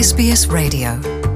SBS Radio.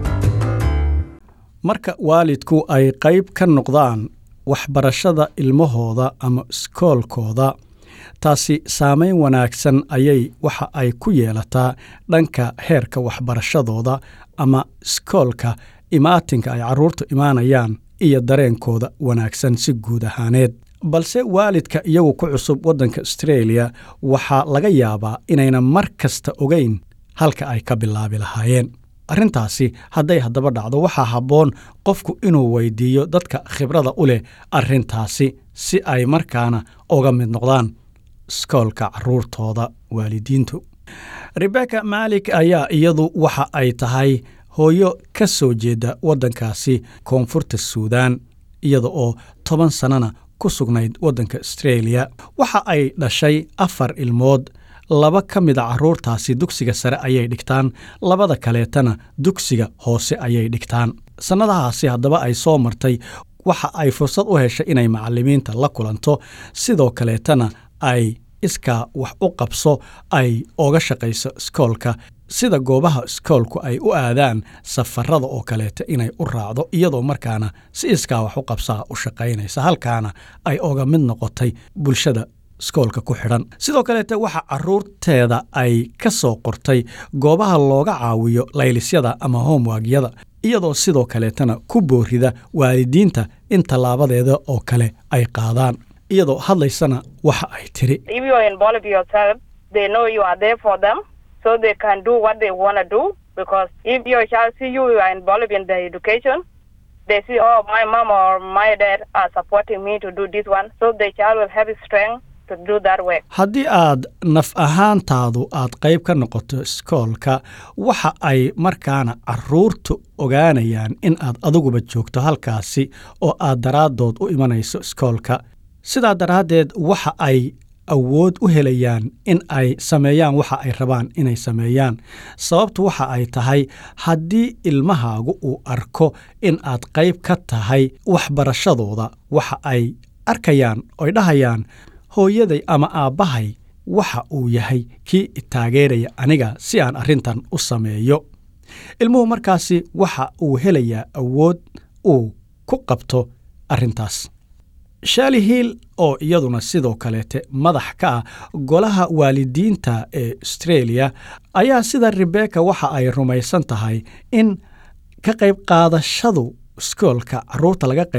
Marka waalidku ay qayb ka noqdaan waxbarashada ilmahooda ama iskoolkooda, taasi saameyn wanaagsan ayay waxa ay ku yeelataa dhanka heerka waxbarashadooda ama iskoolka imaatinka ay carruurtu imaanayaan iyo dareenkooda wanaagsan si guud ahaaneed. balse waalidka iyagu ku cusub waddanka Australia waxaa laga yaabaa inayna mar kasta ogeyn halka ay ka bilaabi lahaayeen. Arrintaasi hadday haddaba dhacdo waxaa habboon qofku inuu weydiiyo dadka khibrada u leh arrintaasi si ay markaana uga mid noqdaan iskoolka carruurtooda waalidiintu. Rebecca Malik ayaa iyadu waxa ay tahay hooyo ka soo jeeda waddankaasi koonfurta Suudaan iyada oo 10 sanana ku sugnayd waddanka Australia. Waxa ay dhashay 4 ilmood. 2 ka mid ah carruurtaasi dugsiga sare ayay dhigtaan, 2 kaleetana dugsiga hoose ayay dhigtaan. Sanadahaasi haddaba ay soo martay waxa ay fursad u heshay inay macallimiinta la kulanto, sidoo kaleetana ay iskaa wax u qabso ay uga shaqayso iskoolka, sida goobaha iskoolku ay u aadaan safarada oo kaleeta inay u raacdo iyadoo markaana si iskaa wax u qabsaa u shaqaynaysa, halkaana ay uga mid noqotay bulshada iskoolka ku xidhan. Sidoo kaleeta waxa carruurteeda ay ka soo qortay goobaha looga caawiyo laylisyada ama homeworkyada, iyadoo sidoo kaleetana ku boorida waalidiinta in tallaabadeeda oo kale ay qaadaan. iyadoo hadlaysana waxa ay tiri, If you involve yourself, they know you are there for them, so they can do what they want to do. Because if your child see you are involved in the education, they see, oh, my mom or my dad are supporting me to do this one, so the child will have strength to do that work. haddii aad naf ahaantaadu aad qayb ka noqoto iskoolka, waxa ay markaana carruurtu ogaanayaan in aad adiguba joogto halkaasi oo aad daraaddood u imanayso iskoolka. Sidaa daraaddeed waxa ay awood u helayaan in ay sameeyaan waxa ay rabaan inay sameeyaan. Sababtu waxa ay tahay haddii ilmahaagu uu arko in aad qayb ka tahay waxbarashadooda, waxa ay arkayaan oy dhahayaan, hooyaday ama aabbahay waxa uu yahay kii taageeraya aniga si aan arrintan u sameeyo. Ilmuhu markaasi waxa uu helayaa awood uu ku qabto arrintaas. Shali Hill oo iyaduna sidoo kaleete madax ka ah golaha waalidiinta ee Australia ayaa sida Rebecca waxa ay rumaysan tahay in ka qayb qaadashadu iskoolka carruurta laga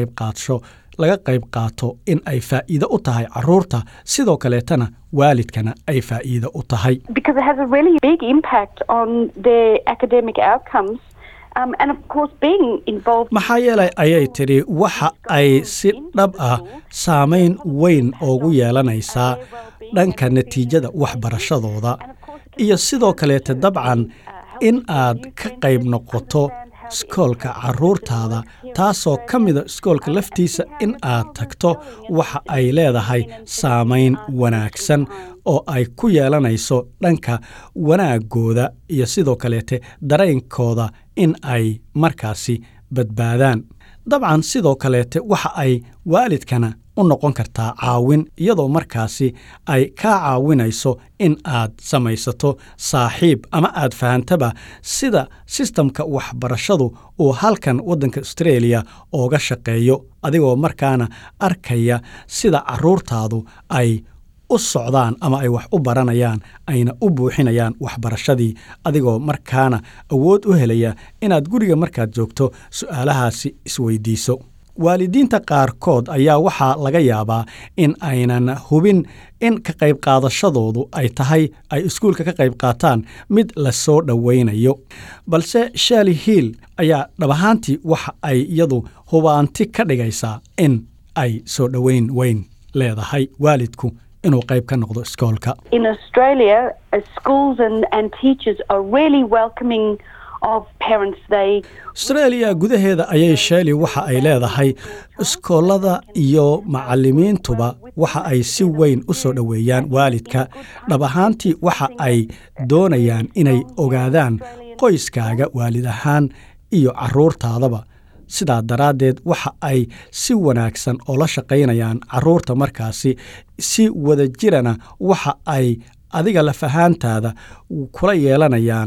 qayb qaato in ay faa'iido u tahay carruurta, sidoo kaleetana waalidkana ay faa'iido u tahay. Because it has a really big impact on their academic outcomes. And of course being involved maxaa yeelay ayay tiri waxa ay si dhab ah saameyn weyn ugu yeelanaysaa dhanka natiijada waxbarashadooda, iyo sidoo kaleeta dabcan in aad ka qayb noqoto iskoolka carruurtaada, taasoo ka mida iskoolka laftiisa in aad tagto waxa ay leedahay saameyn wanaagsan oo ay ku yeelanayso dhanka wanaagooda iyo sidoo kaleete dareenkooda in ay markaasi badbaadaan. Dabcan sidoo kaleete waxa ay waalidkana u noqon kartaa caawin, iyadoo markaasi ay ka caawinayso in aad samaysato saaxiib ama aad fahantaba sida sistamka waxbarashadu uu halkan waddanka Australia uga shaqeeyo, adigoo markaana arkaya sida carruurtaadu ay u socdaan ama ay wax u baranayaan ayna u buuxinayaan waxbarashadii, adigoo markaana awood u helaya inaad guriga markaad joogto su'aalahaasi isweydiiso. Waalidiinta qaarkood ayaa waxaa laga yaabaa in aynan hubin in ka qayb qaadashadoodu ay tahay ay iskuulka ka qayb qaataan mid la soo dhowaynayo, balse Shali Hill ayaa dhab ahaantii waxa ay iyadu hubaanti ka dhigaysaa in ay soo dhowayn weyn leedahay waalidku inuu qayb ka noqdo iskoolka. in Australia, schools and teachers are really welcoming of parents. Australia gudaheeda ayay Shali waxa ay leedahay iskoolada iyo macallimiintuba waxa ay si weyn u soo dhoweeyaan waalidka. Dhab ahaantii waxa ay doonayaan inay ogaadaan qoyskaaga waalid ahaan iyo carruurtaadaba. Sidaa daraaddeed waxa ay si wanaagsan oo la shaqaynayaan carruurta markaasi si wada jirana waxa ay adiga la fahaantaada kula yeelanayaan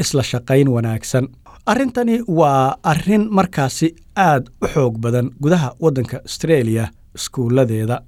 isla shaqayn wanaagsan. Arrintani waa arrin markaasi aad u xoog badan gudaha waddanka Australia iskuuladeeda.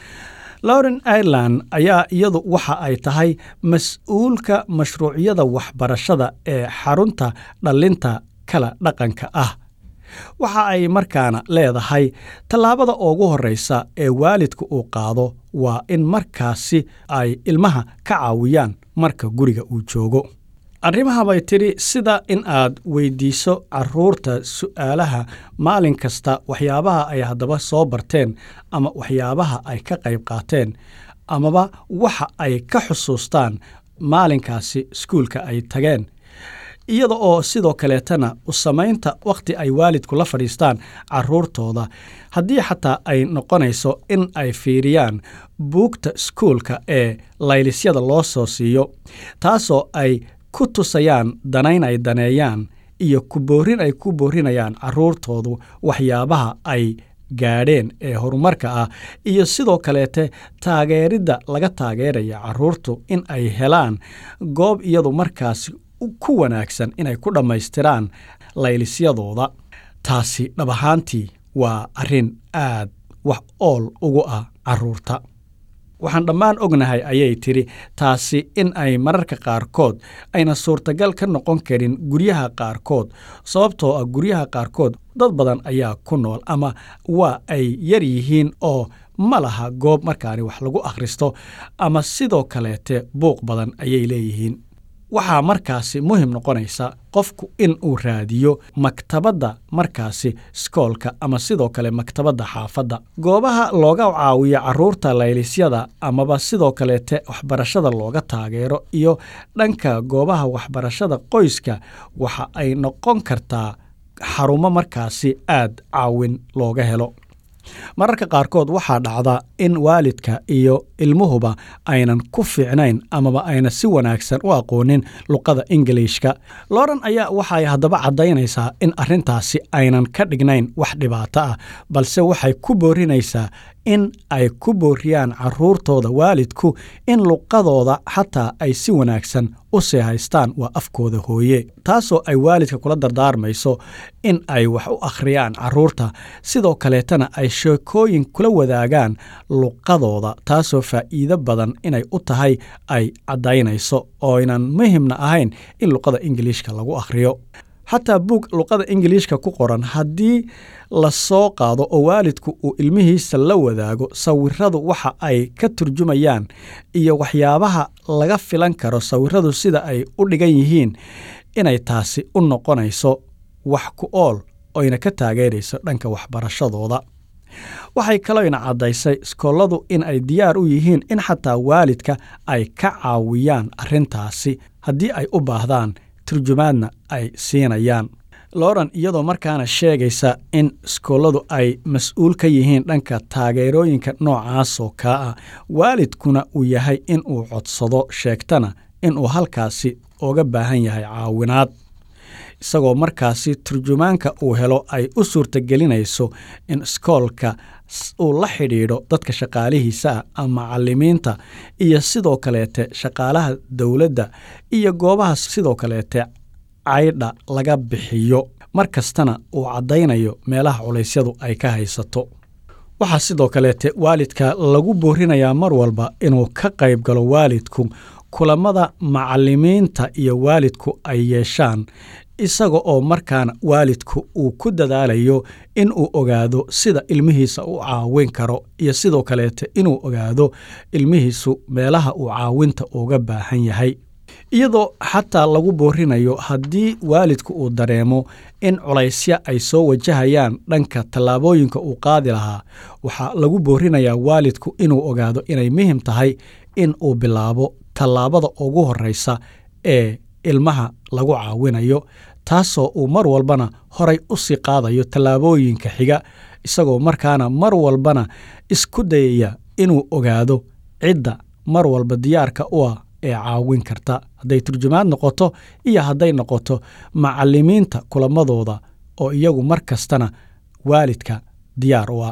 Lauren Ireland ayaa iyadu waxa ay tahay mas'uulka mashruucyada waxbarashada ee xarunta dhalinta kala dhaqanka ah. Waxa ay markaana leedahay tallaabada ugu horreysa ee waalidku uu qaado waa in markaasi ay ilmaha ka caawiyaan marka guriga uu joogo. Arrimaha bay tiri sida in aad weydiiso carruurta su'aalaha maalin kasta waxyaabaha ay haddaba soo barteen ama waxyaabaha ay ka qayb qaateen amaba waxa ay ka xusuustaan maalinkaasi iskuulka ay tageen. Iyada oo sidoo kaleetana u samaynta waqti ay waalidku la fadhiistaan carruurtooda haddii xataa ay noqonayso in ay fiiriyaan buugta iskuulka ee laylisyada loo soo siiyo, taasoo ay ku tusayaan danayn ay daneeyaan iyo ku boorin ay ku boorinayaan carruurtoodu waxyaabaha ay gaadheen ee horumarka ah, iyo sidoo kaleete taageeridda laga taageeraya carruurtu in ay helaan goob iyadu markaasi ku wanaagsan inay ku dhammaystiraan laylisyadooda. Taasi dhab ahaantii waa arrin aad wax ool ugu ah carruurta. Waxaan dhammaan ognahay ayay tiri taasi in ay mararka qaarkood ayna suurtagal ka noqon karin guryaha qaarkood, sababtoo ah guryaha qaarkood dad badan ayaa ku nool ama waa ay yar yihiin oo ma laha goob markaani wax lagu akhristo, ama sidoo kaleete buuq badan ayay leeyihiin. Waxaa markaasi muhiim noqonaysa qofku in uu raadiyo maktabadda markaasi iskoolka ama sidoo kale maktabadda xaafadda. Goobaha looga caawiyo carruurta laylisyada amaba sidoo kaleete waxbarashada looga taageero iyo dhanka goobaha waxbarashada qoyska waxa ay noqon kartaa xarumo markaasi aad caawin looga helo. Mararka qaarkood waxaa dhacda in waalidka iyo ilmuhuba aynan ku fiicnayn amaba ayna si wanaagsan u aqoonin luqada Ingiriishka. Lauren ayaa waxay haddaba caddaynaysaa in arrintaasi aynan ka dhignayn wax dhibaato ah, balse waxay ku boorinaysaa in ay ku booriyaan carruurtooda waalidku in luqadooda xataa ay si wanaagsan u sii haystaan waa afkooda hooye, taasoo ay waalidka kula dardaarmayso in ay wax u akhriyaan carruurta, sidoo kaleetana ay sheekooyin kula wadaagaan luqadooda, taasoo faa'iido badan inay u tahay ay caddaynayso oo aynan muhiimna ahayn in luqada Ingiriishka lagu akhriyo. Xataa buug luqada Ingiriishka ku qoran haddii la soo qaado oo waalidku uu ilmihiisa la wadaago sawiradu waxa ay ka turjumayaan iyo waxyaabaha laga filan karo sawiradu sida ay u dhigan yihiin, inay taasi u noqonayso wax ku ool oyna ka taageerayso dhanka waxbarashadooda. Waxay kaloona caddaysay iskooladu in ay diyaar u yihiin in xataa waalidka ay ka caawiyaan arrintaasi haddii ay u baahdaan, turjumaadna ay siinayaan. Lauren iyadoo markaana sheegaysa in iskooladu ay mas'uul ka yihiin dhanka taageerooyinka noocaas oo kaa ah, waalidkuna uu yahay in uu codsado sheegtana in uu halkaasi uga baahan yahay caawinaad, isagoo markaasi turjumaanka uu helo ay u suurtagelinayso in iskoolka uu la xidhiidho dadka shaqaalihiisa ama macallimiinta iyo sidoo kaleete shaqaalaha dowladda iyo goobaha sidoo kaleete caydha laga bixiyo, markastana uu caddaynayo meelaha culeysyadu ay ka haysato. Waxaa sidoo kaleete waalidka lagu boorinayaa mar walba inuu ka qayb galo waalidku kulamada macallimiinta iyo waalidku ay yeeshaan, isaga oo markaana waalidku uu ku dadaalayo in uu ogaado sida ilmihiisa u caawin karo iyo sidoo kaleete inuu ogaado ilmihiisu meelaha uu caawinta uga baahan yahay, iyadoo xataa lagu boorinayo haddii waalidku uu dareemo in culaysya ay soo wajahayaan dhanka tallaabooyinka uu qaadi lahaa. Waxaa lagu boorinayaa waalidku inuu ogaado inay muhiim tahay in uu bilaabo tallaabada ugu horreysa ee ilmaha lagu caawinayo, taasoo uu mar walbana horay u sii qaadayo tallaabooyinka xiga, isagoo markaana mar walbana isku dayaya inuu ogaado cidda mar walba diyaarka u ah ee caawin karta, hadday turjumaad noqoto iyo hadday noqoto macallimiinta kulamadooda oo iyagu mar kastana waalidka diyaar u ah.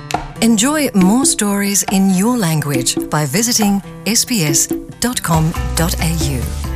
Enjoy more stories in your language by visiting sbs.com.au.